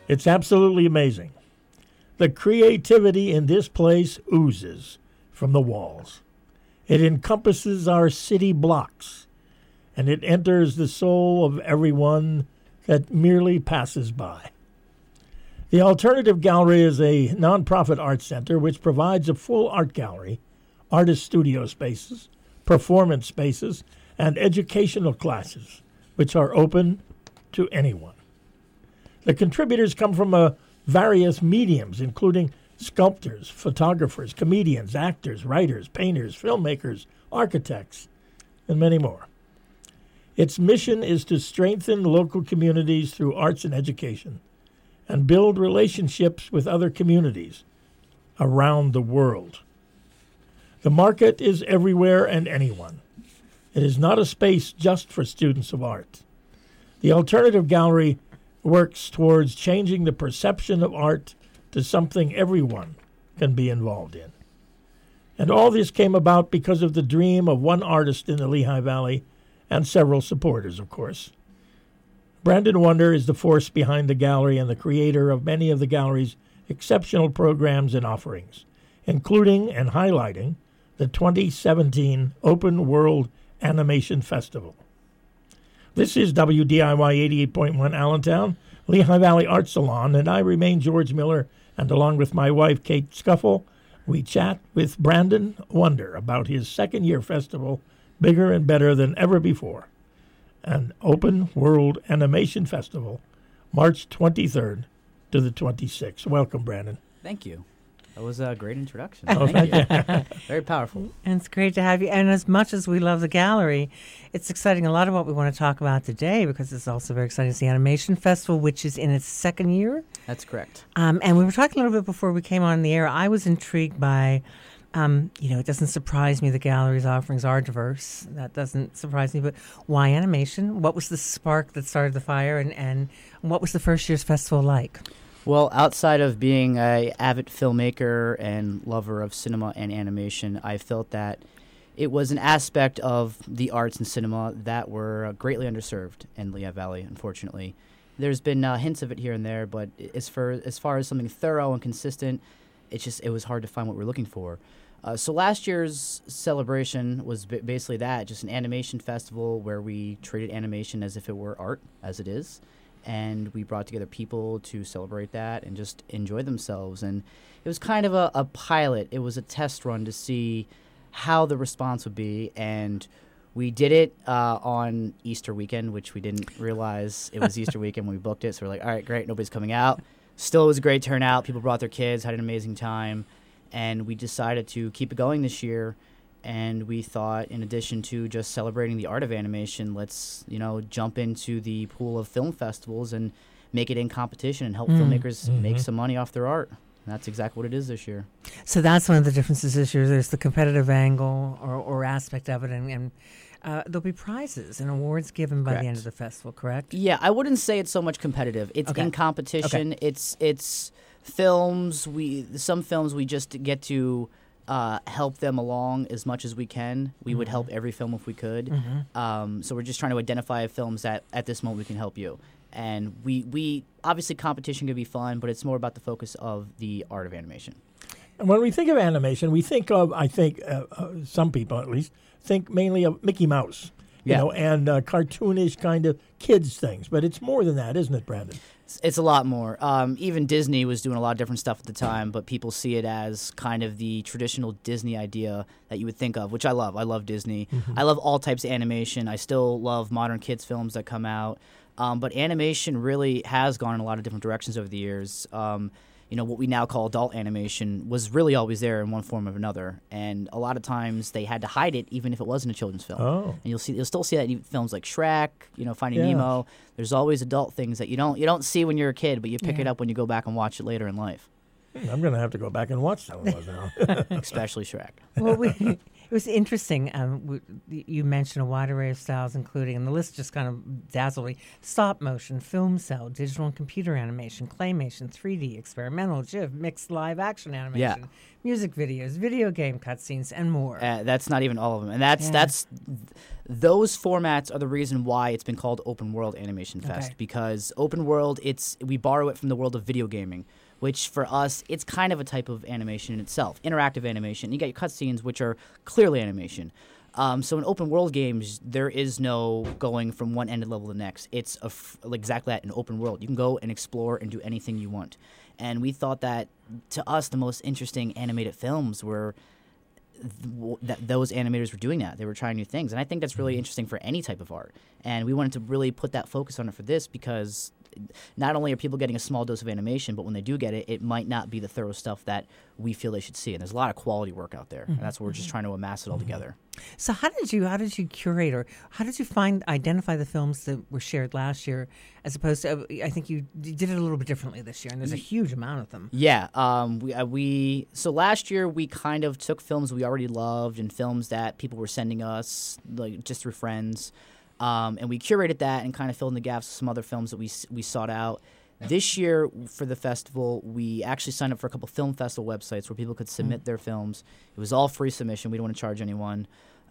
It's absolutely amazing. The creativity in this place oozes from the walls. It encompasses our city blocks, and it enters the soul of everyone that merely passes by. The Alternative Gallery is a nonprofit art center which provides a full art gallery, artist studio spaces, performance spaces, and educational classes, which are open to anyone. The contributors come from various mediums, including sculptors, photographers, comedians, actors, writers, painters, filmmakers, architects, and many more. Its mission is to strengthen local communities through arts and education and build relationships with other communities around the world. The market is everywhere and anyone. It is not a space just for students of art. The Alternative Gallery works towards changing the perception of art to something everyone can be involved in. And all this came about because of the dream of one artist in the Lehigh Valley and several supporters, of course. Brandon Wonder is the force behind the gallery and the creator of many of the gallery's exceptional programs and offerings, including and highlighting the 2017 Open World Animation Festival. This is WDIY 88.1 Allentown, Lehigh Valley Art Salon, and I remain George Miller, and along with my wife, Kate Scuffle, we chat with Brandon Wonder about his second-year festival, bigger and better than ever before, an Open World Animation Festival, March 23rd to the 26th. Welcome, Brandon. Thank you. That was a great introduction. Oh, Thank you. Very powerful. And it's great to have you. And as much as we love the gallery, it's exciting. A lot of what we want to talk about today, because it's also very exciting, is the Animation Festival, which is in its second year. That's correct. And we were talking a little bit before we came on the air. I was intrigued by, it doesn't surprise me the gallery's offerings are diverse. That doesn't surprise me. But why animation? What was the spark that started the fire? And what was the first year's festival like? Well, outside of being an avid filmmaker and lover of cinema and animation, I felt that it was an aspect of the arts and cinema that were greatly underserved in Lehigh Valley, unfortunately. There's been hints of it here and there, but as far as something thorough and consistent, it was hard to find what we're looking for. So last year's celebration was basically that, just an animation festival where we treated animation as if it were art, as it is. And we brought together people to celebrate that and just enjoy themselves. And it was kind of a pilot. It was a test run to see how the response would be. And we did it on Easter weekend, which we didn't realize it was Easter weekend when we booked it. So we're like, all right, great, nobody's coming out. Still, it was a great turnout. People brought their kids, had an amazing time. And we decided to keep it going this year. And we thought, in addition to just celebrating the art of animation, let's, jump into the pool of film festivals and make it in competition and help filmmakers make some money off their art. And that's exactly what it is this year. So that's one of the differences this year. There's the competitive angle or aspect of it, and there'll be prizes and awards given by the end of the festival, correct? Yeah, I wouldn't say it's so much competitive. It's in competition. Okay. It's films. Some films we just get to help them along as much as we can. We would help every film if we could. So we're just trying to identify films that at this moment we can help you. And we obviously competition can be fun, but it's more about the focus of the art of animation. And when we think of animation, we think of, I think, some people at least, think mainly of Mickey Mouse, and cartoonish kind of kids things. But it's more than that, isn't it, Brandon? It's a lot more. Even Disney was doing a lot of different stuff at the time, but people see it as kind of the traditional Disney idea that you would think of, which I love. I love Disney. I love all types of animation. I still love modern kids films that come out. But animation really has gone in a lot of different directions over the years. What we now call adult animation was really always there in one form or another. And a lot of times they had to hide it even if it wasn't a children's film. Oh. And you'll still see that in films like Shrek, Finding Nemo. There's always adult things that you don't see when you're a kid, but you pick it up when you go back and watch it later in life. I'm going to have to go back and watch that one now. Especially Shrek. Well, it was interesting. You mentioned a wide array of styles, including, and the list just kind of dazzled me, stop motion, film cell, digital and computer animation, claymation, 3D, experimental, GIF, mixed live action animation, music videos, video game cutscenes, and more. That's not even all of them. And that's Those formats are the reason why it's been called Open World Animation Fest, Okay. because open world, we borrow it from the world of video gaming, which for us, it's kind of a type of animation in itself, interactive animation. You got your cutscenes, which are clearly animation. So in open world games, there is no going from one end of the level to the next. It's exactly that, an open world. You can go and explore and do anything you want. And we thought that, to us, the most interesting animated films were that those animators were doing that. They were trying new things. And I think that's really interesting for any type of art. And we wanted to really put that focus on it for this, because not only are people getting a small dose of animation, but when they do get it, it might not be the thorough stuff that we feel they should see. And there's a lot of quality work out there. And that's what we're just trying to amass it all together. So how did you curate, or how did you identify the films that were shared last year, as opposed to, I think you did it a little bit differently this year, and there's a huge amount of them. Yeah. So last year we kind of took films we already loved and films that people were sending us, like just through friends. And we curated that and kind of filled in the gaps with some other films that we sought out. This year for the festival, we actually signed up for a couple film festival websites where people could submit their films. It was all free submission. We don't want to charge anyone.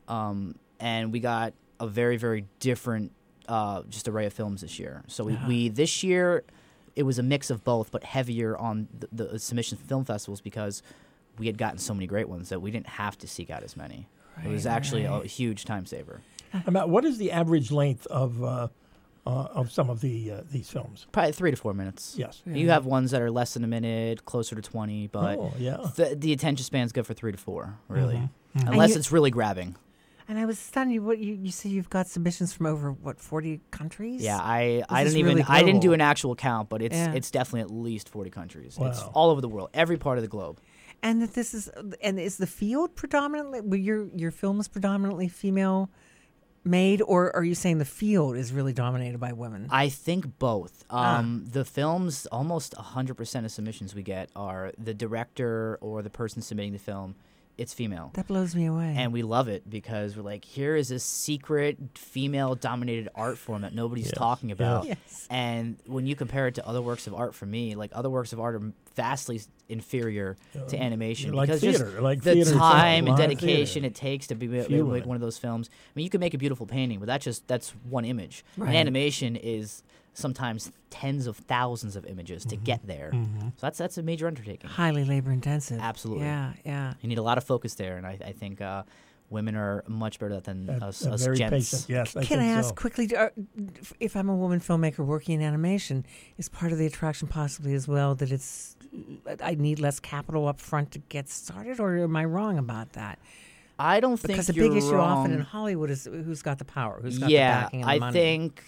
And we got a very, very different just array of films this year. So we this year, it was a mix of both, but heavier on the submission film festivals, because we had gotten so many great ones that we didn't have to seek out as many. It was actually a huge time saver. About what is the average length of some of these films? Probably 3 to 4 minutes. Yes. You have ones that are less than a minute, closer to 20, but the attention span's good for 3 to 4, really. Unless it's really grabbing. And I was stunned. You say you've got submissions from over 40 countries? Yeah, I This is didn't really I didn't do global. an actual count, but it's definitely at least 40 countries. It's all over the world, every part of the globe. And that is the field predominantly, were your films predominantly female made, or are you saying the field is really dominated by women? I think both. The films, almost 100% of submissions we get are the director or the person submitting the film. It's female. That blows me away. And we love it, because we're like, here is a secret female-dominated art form that nobody's talking about. Yes. And when you compare it to other works of art, for me, like, other works of art are vastly inferior to animation, like because theater, just like the theater time itself, and live dedication theater. it takes to Fuel make it. one of those films. I mean, you can make a beautiful painting, but that's one image. Right. And animation is sometimes tens of thousands of images to get there. So that's a major undertaking. Highly labor intensive. Absolutely. Yeah. You need a lot of focus there, and I think women are much better than us very gents. patient. Yes, Can think I ask so. quickly, if I'm a woman filmmaker working in animation, is part of the attraction possibly as well that I need less capital up front to get started, or am I wrong about that? I don't think Because the you're big issue wrong. often in Hollywood is who's got the power, who's got the backing and the I money. think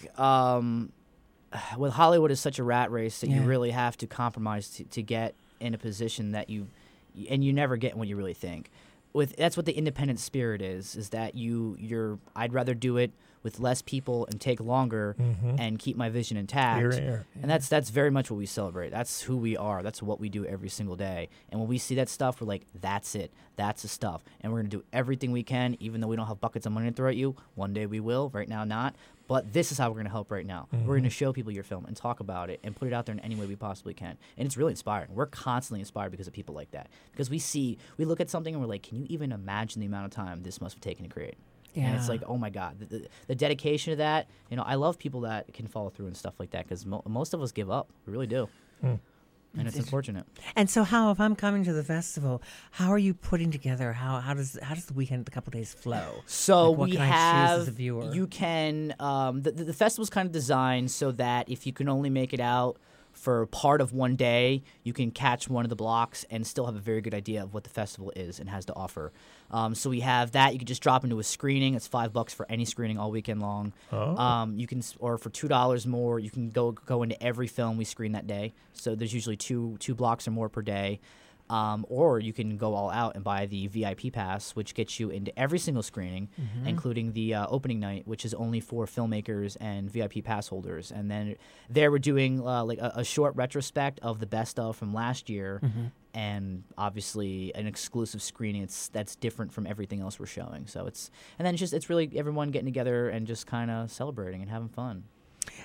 with Hollywood is such a rat race that you Yeah. really have to compromise to get in a position that you never get what you really think. That's what the independent spirit is that I'd rather do it with less people and take longer and keep my vision intact. Here, here. And that's very much what we celebrate. That's who we are. That's what we do every single day. And when we see that stuff, we're like, that's it. That's the stuff. And we're going to do everything we can, even though we don't have buckets of money to throw at you. One day we will. Right now, not. But this is how we're going to help right now. We're going to show people your film and talk about it and put it out there in any way we possibly can. And it's really inspiring. We're constantly inspired because of people like that. Because we look at something and we're like, can you even imagine the amount of time this must have taken to create? And it's like, oh my God, the dedication to that. I love people that can follow through and stuff like that, because most of us give up. We really do. And it's unfortunate. And so, if I'm coming to the festival, how are you putting together? How does the weekend, the couple days flow? So Like, what we can I choose have as a viewer? you can the festival's kind of designed so that if you can only make it out for part of one day, you can catch one of the blocks and still have a very good idea of what the festival is and has to offer. So we have that. You can just drop into a screening. It's $5 for any screening all weekend long. You can, or for $2 more, you can go into every film we screen that day. So there's usually two blocks or more per day. Or you can go all out and buy the VIP pass, which gets you into every single screening, including the opening night, which is only for filmmakers and VIP pass holders. And then there we're doing like a short retrospect of the best of from last year, and obviously an exclusive screening that's different from everything else we're showing. So it's really everyone getting together and just kind of celebrating and having fun.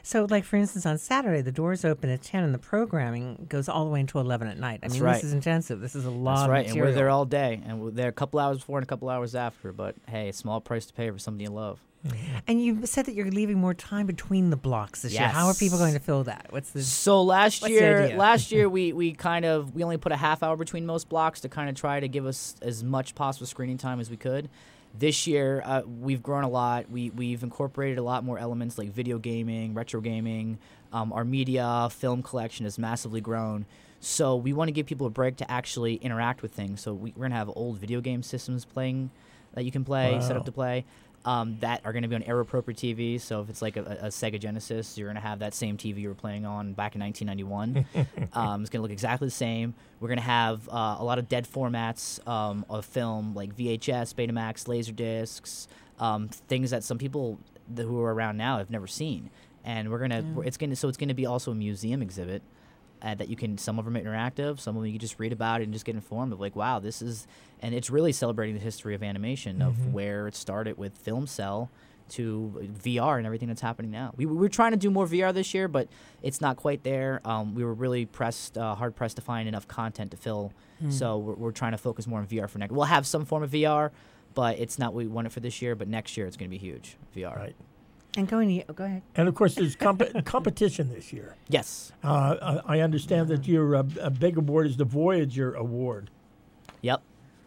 So, like, for instance, on Saturday, the doors open at 10 and the programming goes all the way until 11 at night. I mean, right. This is intensive. This is a lot That's right, of material. and we're there all day. And we're there a couple hours before and a couple hours after. But, hey, small price to pay for something you love. And you said that you're leaving more time between the blocks this year. How are people going to fill that? So what's the idea? last year we only put a half hour between most blocks to kind of try to give us as much possible screening time as we could. This year we've grown a lot. We've incorporated a lot more elements like video gaming, retro gaming. Our media film collection has massively grown. So we want to give people a break to actually interact with things. So we're going to have old video game systems playing that you can play, set up to play. That are going to be on era-appropriate TVs. So if it's like a Sega Genesis, you're going to have that same TV you were playing on back in 1991. It's going to look exactly the same. We're going to have a lot of dead formats of film, like VHS, Betamax, Laserdiscs, things that some people who are around now have never seen. And it's going to be also a museum exhibit. That you can, some of them are interactive, some of them you can just read about it and just get informed of like, wow, this is, and it's really celebrating the history of animation, of where it started with film cell to VR and everything that's happening now. We were trying to do more VR this year, but it's not quite there. We were really hard pressed to find enough content to fill, so we're trying to focus more on VR for next. We'll have some form of VR, but it's not what we wanted for this year, but next year it's going to be huge, VR. Right. And go ahead. And, of course, there's competition this year. Yes. I understand that your a big award is the Voyager Award. Yep.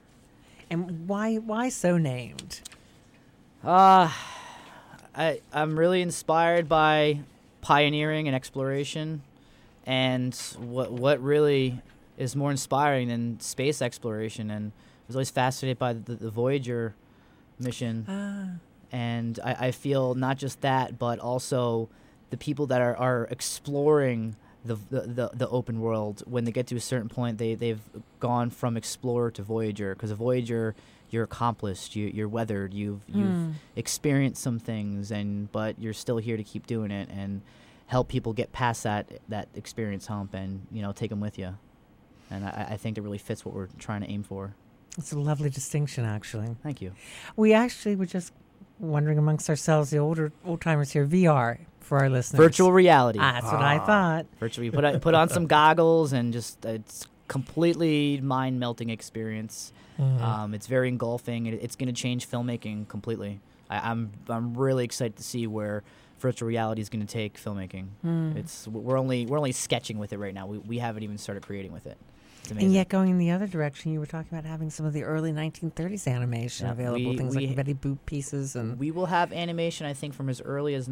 And why so named? I'm really inspired by pioneering and exploration, and what really is more inspiring than space exploration. And I was always fascinated by the Voyager mission. And I feel not just that, but also the people that are exploring the open world. When they get to a certain point, they've gone from explorer to Voyager. Because a Voyager, you're accomplished, you're weathered, you've experienced some things, but you're still here to keep doing it and help people get past that experience hump and take them with you. And I think it really fits what we're trying to aim for. It's a lovely distinction, actually. Thank you. We actually were just wondering amongst ourselves, the old timers here, VR for our listeners. Virtual reality. That's what I thought. Virtual. You put on some goggles and just it's completely mind-melting experience. It's very engulfing. It's going to change filmmaking completely. I'm really excited to see where virtual reality is going to take filmmaking. We're only sketching with it right now. We haven't even started creating with it. And yet, going in the other direction, you were talking about having some of the early 1930s animation available, things like Betty Boop pieces, and we will have animation, I think, from as early as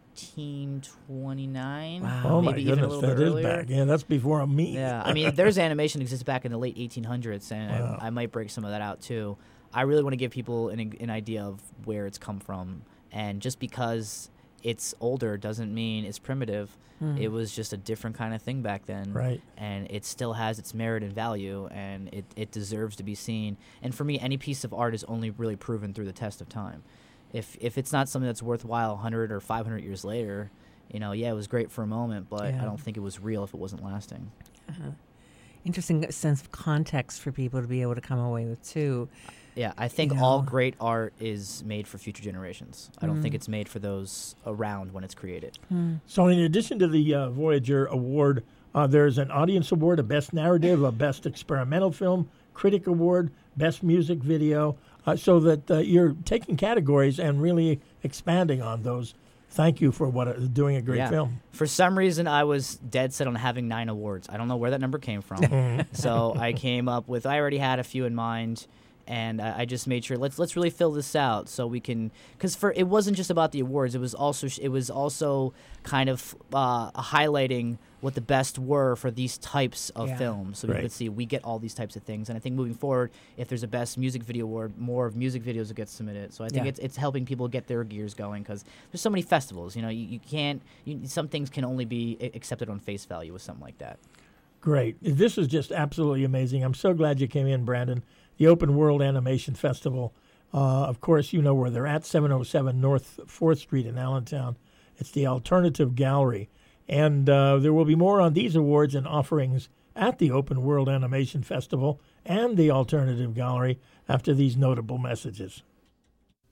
1929. Wow! Oh maybe my goodness, even a little that bit is earlier. back. Yeah, that's before me. Yeah, I mean, there's animation that exists back in the late 1800s, and Wow. I might break some of that out too. I really want to give people an idea of where it's come from, and just because it's older doesn't mean it's primitive. It was just a different kind of thing back then. Right. And it still has its merit and value, and it deserves to be seen. And for me, any piece of art is only really proven through the test of time. If it's not something that's worthwhile 100 or 500 years later, it was great for a moment, but I don't think it was real if it wasn't lasting. Interesting sense of context for people to be able to come away with, too. Yeah, I think all great art is made for future generations. I don't think it's made for those around when it's created. So in addition to the Voyager Award, there's an Audience Award, a Best Narrative, a Best Experimental Film, Critic Award, Best Music Video, so that you're taking categories and really expanding on those. Thank you for doing a great film. For some reason, I was dead set on having 9 awards. I don't know where that number came from. So I came up with, I already had a few in mind. And I just made sure let's really fill this out so we can, because it wasn't just about the awards. It was also kind of highlighting what the best were for these types of films, so we could see we get all these types of things. And I think moving forward, if there's a best music video award, more of music videos will get submitted. So I think it's helping people get their gears going, because there's so many festivals. You can't. Some things can only be accepted on face value with something like that. Great. This is just absolutely amazing. I'm so glad you came in, Brandon. The Open World Animation Festival. Of course, you know where they're at, 707 North 4th Street in Allentown. It's the Alternative Gallery. And there will be more on these awards and offerings at the Open World Animation Festival and the Alternative Gallery after these notable messages.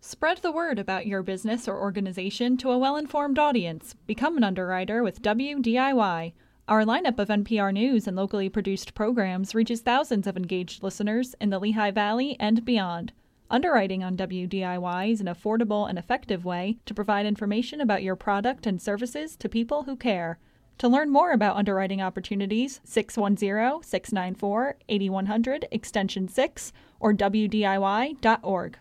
Spread the word about your business or organization to a well-informed audience. Become an underwriter with WDIY. Our lineup of NPR News and locally produced programs reaches thousands of engaged listeners in the Lehigh Valley and beyond. Underwriting on WDIY is an affordable and effective way to provide information about your product and services to people who care. To learn more about underwriting opportunities, 610-694-8100, extension 6, or WDIY.org.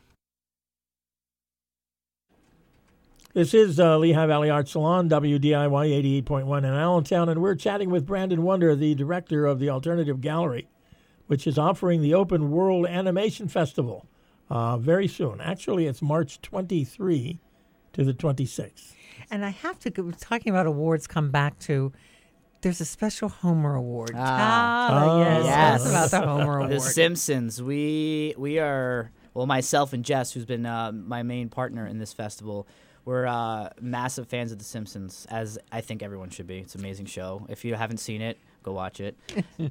This is Lehigh Valley Art Salon, WDIY 88.1 in Allentown, and we're chatting with Brandon Wonder, the director of the Alternative Gallery, which is offering the Open World Animation Festival very soon. Actually, it's March 23 to the 26th. And I have to go, talking about awards, come back to, there's a special Homer Award. Yes. Tell us about the Homer Award. The Simpsons. We are, well, myself and Jess, who's been my main partner in this festival, we're massive fans of The Simpsons, as I think everyone should be. It's an amazing show. If you haven't seen it, go watch it.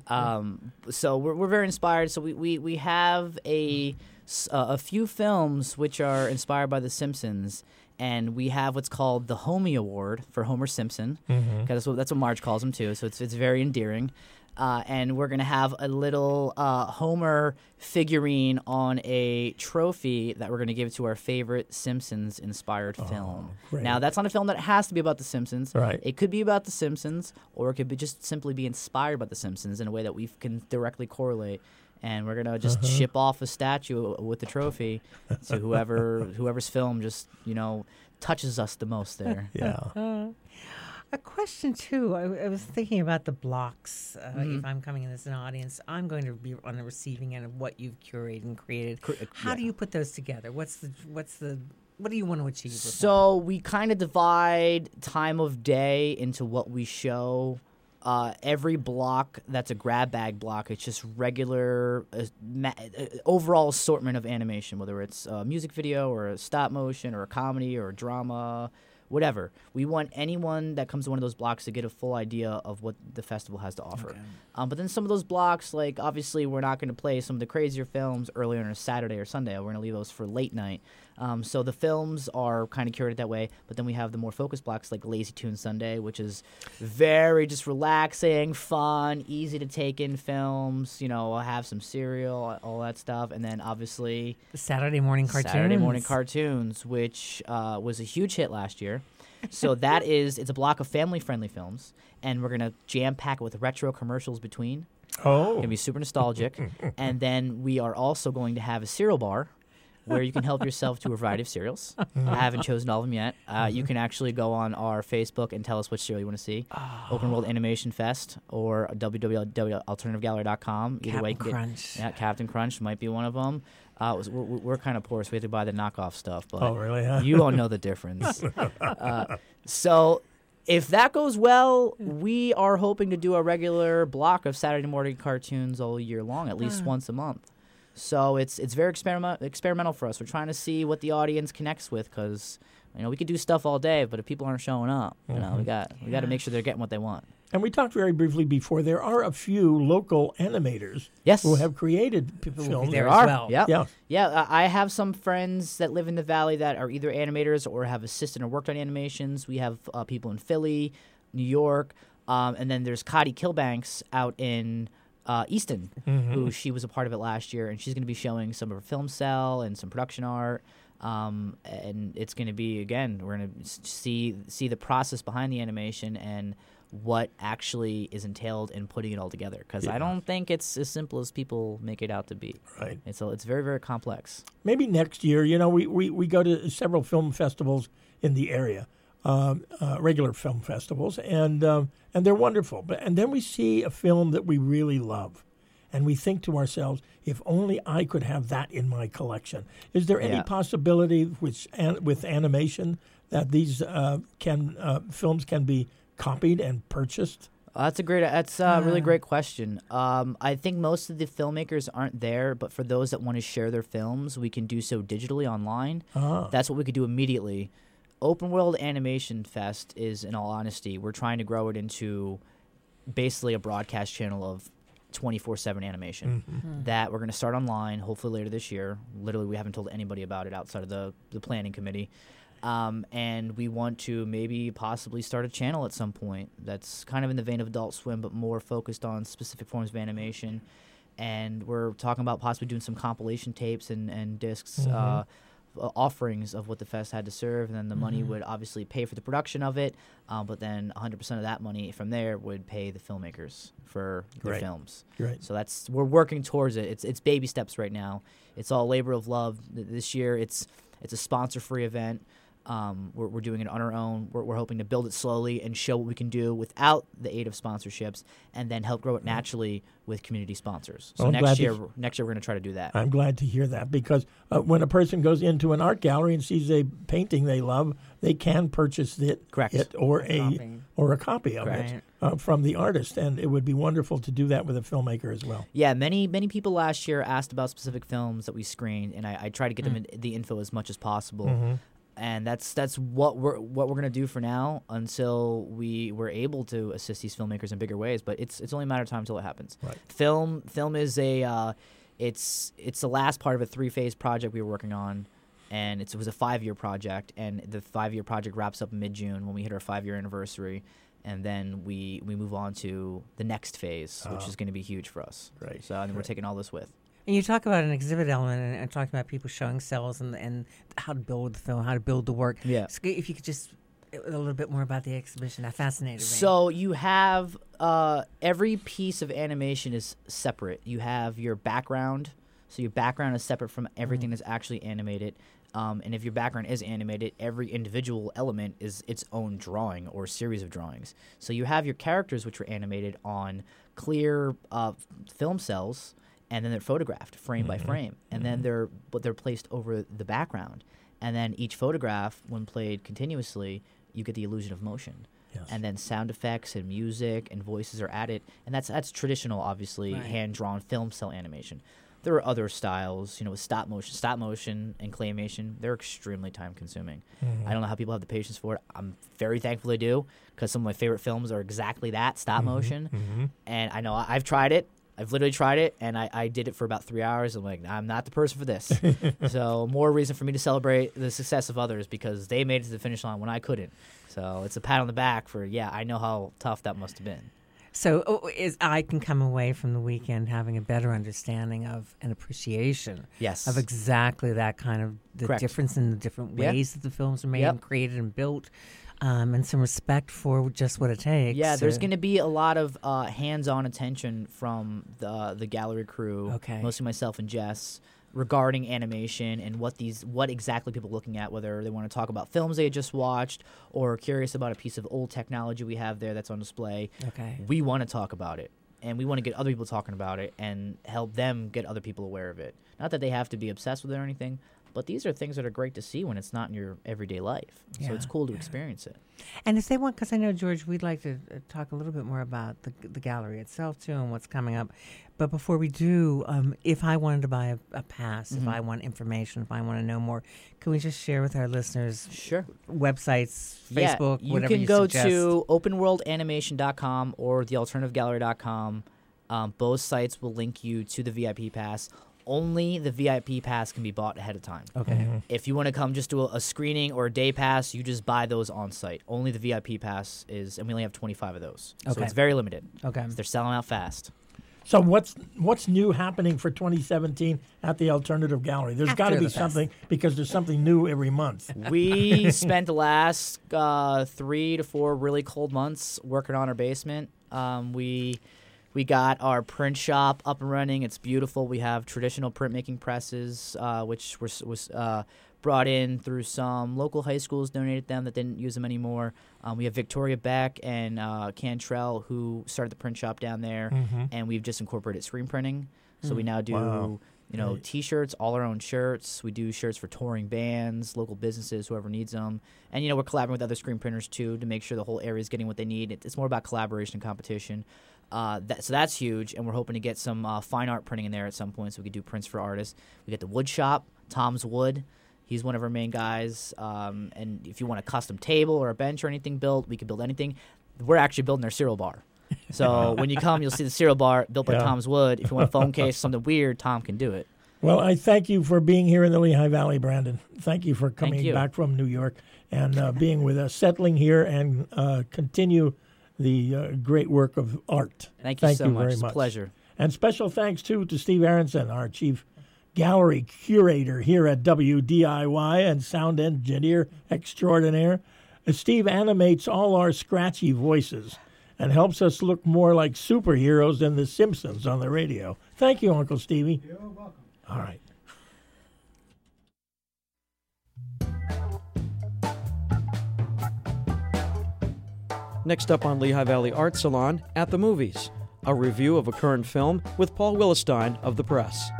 So we're very inspired. So we have a few films which are inspired by The Simpsons, and we have what's called the Homie Award for Homer Simpson. Because that's what Marge calls him too. So it's very endearing. And we're going to have a little Homer figurine on a trophy that we're going to give to our favorite Simpsons-inspired film. Great. Now, that's not a film that has to be about The Simpsons. Right. It could be about The Simpsons, or it could be just simply be inspired by The Simpsons in a way that we can directly correlate. And we're going to just ship off a statue with the trophy to whoever's film just, touches us the most there. Yeah. A question, too. I was thinking about the blocks. If I'm coming in as an audience, I'm going to be on the receiving end of what you've curated and created. How do you put those together? What do you want to achieve with So we kind of divide time of day into what we show. Every block that's a grab bag block, it's just regular overall assortment of animation, whether it's a music video or a stop motion or a comedy or a drama, whatever. We want anyone that comes to one of those blocks to get a full idea of what the festival has to offer. Okay. But then some of those blocks, like obviously we're not going to play some of the crazier films earlier on a Saturday or Sunday. We're going to leave those for late night. So the films are kind of curated that way. But then we have the more focused blocks like Lazy Tune Sunday, which is very just relaxing, fun, easy to take in films. I'll have some cereal, all that stuff. And then obviously the Saturday morning cartoons? Saturday morning cartoons, which was a huge hit last year. So it's a block of family-friendly films, and we're going to jam-pack it with retro commercials between. Oh. It's going to be super nostalgic. And then we are also going to have a cereal bar where you can help yourself to a variety of cereals. I haven't chosen all of them yet. You can actually go on our Facebook and tell us which cereal you want to see. Open World Animation Fest or www.alternativegallery.com. Either way, Crunch. Yeah, Captain Crunch might be one of them. We're kind of poor, so we have to buy the knockoff stuff. But Oh, really? Huh? you all know the difference. So if that goes well, we are hoping to do a regular block of Saturday morning cartoons all year long, at least once a month. So it's very experimental for us. We're trying to see what the audience connects with, because we could do stuff all day, but if people aren't showing up, we got to make sure they're getting what they want. And we talked very briefly before, there are a few local animators who have created films. there There as are. well. Yep. Yeah. I have some friends that live in the Valley that are either animators or have assisted or worked on animations. We have people in Philly, New York, and then there's Cotty Kilbanks out in Easton, who she was a part of it last year, and she's going to be showing some of her film cell and some production art. And it's going to be, again, we're going to see the process behind the animation and what actually is entailed in putting it all together, because I don't think it's as simple as people make it out to be. Right. It's very, very complex. Maybe next year, we go to several film festivals in the area, regular film festivals, and they're wonderful. And then we see a film that we really love, and we think to ourselves, if only I could have that in my collection. Is there any possibility with animation that these films can be copied and purchased? That's a really great question. I think most of the filmmakers aren't there, but for those that want to share their films, we can do so digitally online. That's what we could do immediately. Open World Animation Fest is, in all honesty, we're trying to grow it into basically a broadcast channel of 24/7 animation that we're going to start online hopefully later this year. Literally, we haven't told anybody about it outside of the planning committee. And we want to maybe possibly start a channel at some point that's kind of in the vein of Adult Swim, but more focused on specific forms of animation. And we're talking about possibly doing some compilation tapes and discs, offerings of what the fest had to serve, and then the money would obviously pay for the production of it, but then 100% of that money from there would pay the filmmakers for their films. Right. So we're working towards it. It's baby steps right now. It's all labor of love. This year, it's a sponsor-free event. We're doing it on our own. We're hoping to build it slowly and show what we can do without the aid of sponsorships, and then help grow it naturally with community sponsors. So next year we're going to try to do that. I'm glad to hear that, because when a person goes into an art gallery and sees a painting they love, they can purchase it or a copy of it from the artist, and it would be wonderful to do that with a filmmaker as well. Yeah, many people last year asked about specific films that we screened, and I tried to get them the info as much as possible. And that's what we're going to do for now until we were able to assist these filmmakers in bigger ways. But it's only a matter of time until it happens. Right. Film is it's the last part of a 3-phase project we were working on, and it was a 5-year project. And the 5-year project wraps up mid-June when we hit our 5-year anniversary, and then we move on to the next phase, which is going to be huge for us. Right. So we're taking all this with. And you talk about an exhibit element and talking about people showing cells and how to build the film, how to build the work. Yeah. So if you could just a little bit more about the exhibition, that fascinated me. So you have every piece of animation is separate. You have your background. So your background is separate from everything that's actually animated. And if your background is animated, every individual element is its own drawing or series of drawings. So you have your characters, which are animated on clear film cells, and then they're photographed frame by frame, and then they're placed over the background, and then each photograph, when played continuously, you get the illusion of motion. Yes. And then sound effects and music and voices are added, and that's traditional, obviously, hand drawn film cell animation. There are other styles, with stop motion and claymation. They're extremely time consuming. I don't know how people have the patience for it. I'm very thankful they do, because some of my favorite films are exactly that, stop motion. And I know I've tried it. I've literally tried it, and I did it for about 3 hours. I'm like, I'm not the person for this. So more reason for me to celebrate the success of others, because they made it to the finish line when I couldn't. So it's a pat on the back for, I know how tough that must have been. So I can come away from the weekend having a better understanding of an appreciation of exactly that kind of the difference in the different ways that the films are made and created and built. And some respect for just what it takes. Yeah, there's going to be a lot of hands-on attention from the gallery crew, mostly myself and Jess, regarding animation and what exactly people are looking at, whether they want to talk about films they had just watched or curious about a piece of old technology we have there that's on display. We want to talk about it, and we want to get other people talking about it and help them get other people aware of it. Not that they have to be obsessed with it or anything, but these are things that are great to see when it's not in your everyday life. So it's cool to experience it. And if they want, because I know, George, we'd like to talk a little bit more about the gallery itself, too, and what's coming up. But before we do, if I wanted to buy a pass, if I want information, if I want to know more, can we just share with our listeners websites, Facebook, whatever you suggest? You can go to openworldanimation.com or thealternativegallery.com. Both sites will link you to the VIP pass. Only the VIP pass can be bought ahead of time. If you want to come just do a screening or a day pass, you just buy those on site. Only the VIP pass is, and we only have 25 of those. So it's very limited. So they're selling out fast. So what's new happening for 2017 at the Alternative Gallery? There's got to be something, because there's something new every month. We spent the last 3 to 4 really cold months working on our basement. We got our print shop up and running. It's beautiful. We have traditional printmaking presses, which was brought in through some local high schools, donated them that didn't use them anymore. We have Victoria Beck and Cantrell, who started the print shop down there, and we've just incorporated screen printing. So we now do T-shirts, all our own shirts. We do shirts for touring bands, local businesses, whoever needs them. And, we're collaborating with other screen printers, too, to make sure the whole area is getting what they need. It's more about collaboration and competition. So that's huge, and we're hoping to get some fine art printing in there at some point so we could do prints for artists. We get the wood shop, Tom's Wood. He's one of our main guys. And if you want a custom table or a bench or anything built, we can build anything. We're actually building their cereal bar. So when you come, you'll see the cereal bar built by Yeah. Tom's Wood. If you want a phone case, something weird, Tom can do it. Well, I thank you for being here in the Lehigh Valley, Brandon. Thank you for coming you. back from New York and being with us, settling here, and continue the great work of art. Thank you so much. very It's a much. pleasure. And special thanks, too, to Steve Aronson, our chief gallery curator here at WDIY and sound engineer extraordinaire. Steve animates all our scratchy voices and helps us look more like superheroes than the Simpsons on the radio. Thank you, Uncle Stevie. You're welcome. All right. Next up on Lehigh Valley Art Salon, At the Movies, a review of a current film with Paul Willestein of The Press.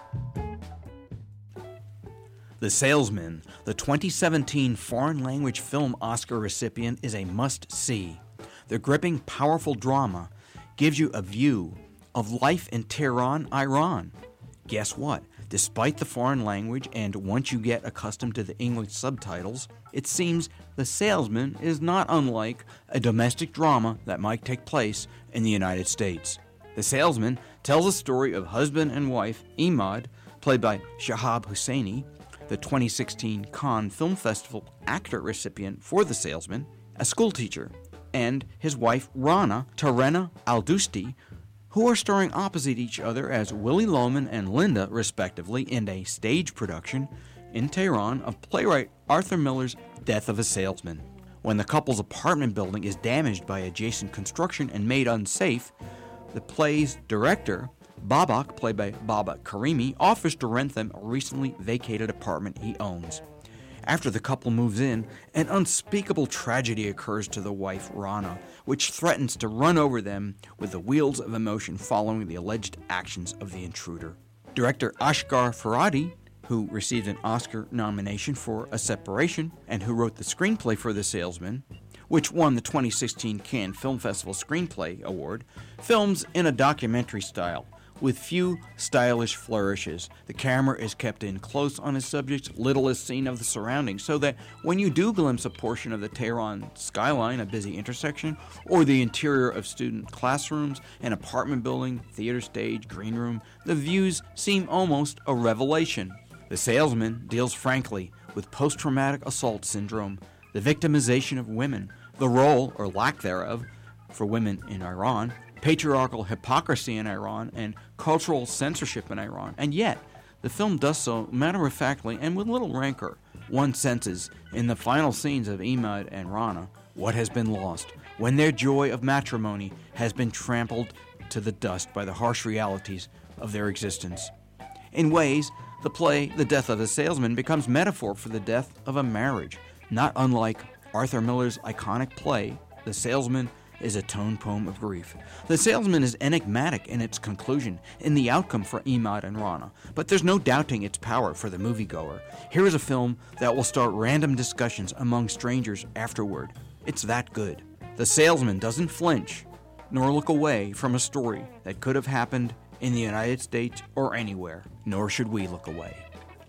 The Salesman, the 2017 Foreign Language Film Oscar recipient, is a must-see. The gripping, powerful drama gives you a view of life in Tehran, Iran. Guess what? Despite the foreign language and once you get accustomed to the English subtitles, it seems The Salesman is not unlike a domestic drama that might take place in the United States. The Salesman tells a story of husband and wife Imad, played by Shahab Husseini, the 2016 Cannes Film Festival actor recipient for The Salesman, a schoolteacher, and his wife Rana Tarena Al-Dusti, who are starring opposite each other as Willie Loman and Linda, respectively, in a stage production in Tehran of playwright Arthur Miller's Death of a Salesman. When the couple's apartment building is damaged by adjacent construction and made unsafe, the play's director, Babak, played by Babak Karimi, offers to rent them a recently vacated apartment he owns. After the couple moves in, an unspeakable tragedy occurs to the wife, Rana, which threatens to run over them with the wheels of emotion following the alleged actions of the intruder. Director Ashghar Farhadi, who received an Oscar nomination for A Separation and who wrote the screenplay for The Salesman, which won the 2016 Cannes Film Festival Screenplay Award, films in a documentary style, with few stylish flourishes. The camera is kept in close on his subject, little is seen of the surroundings, so that when you do glimpse a portion of the Tehran skyline, a busy intersection, or the interior of student classrooms, an apartment building, theater stage, green room, the views seem almost a revelation. The Salesman deals frankly with post-traumatic assault syndrome, the victimization of women, the role, or lack thereof, for women in Iran, patriarchal hypocrisy in Iran, and cultural censorship in Iran. And yet, the film does so matter-of-factly and with little rancor. One senses, in the final scenes of Imad and Rana, what has been lost, when their joy of matrimony has been trampled to the dust by the harsh realities of their existence. In ways, the play The Death of a Salesman becomes metaphor for the death of a marriage, not unlike Arthur Miller's iconic play, The Salesman is a tone poem of grief. The Salesman is enigmatic in its conclusion, in the outcome for Imad and Rana, but there's no doubting its power for the moviegoer. Here is a film that will start random discussions among strangers afterward. It's that good. The Salesman doesn't flinch, nor look away from a story that could have happened in the United States or anywhere, nor should we look away.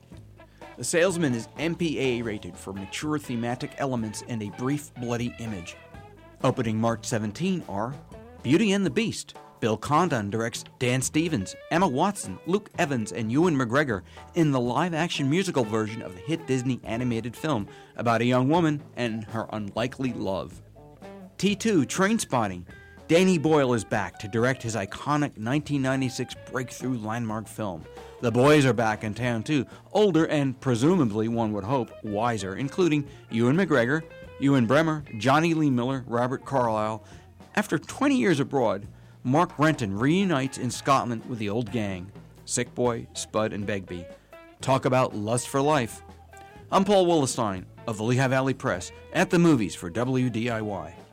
The Salesman is MPA rated for mature thematic elements and a brief, bloody image. Opening March 17 are Beauty and the Beast. Bill Condon directs Dan Stevens, Emma Watson, Luke Evans, and Ewan McGregor in the live-action musical version of the hit Disney animated film about a young woman and her unlikely love. T2 Trainspotting. Danny Boyle is back to direct his iconic 1996 breakthrough landmark film. The boys are back in town too, older and presumably, one would hope, wiser, including Ewan McGregor, Ewan Bremer, Johnny Lee Miller, Robert Carlyle. After 20 years abroad, Mark Renton reunites in Scotland with the old gang, Sick Boy, Spud, and Begbie. Talk about lust for life. I'm Paul Willestein of the Lehigh Valley Press, at the movies for WDIY.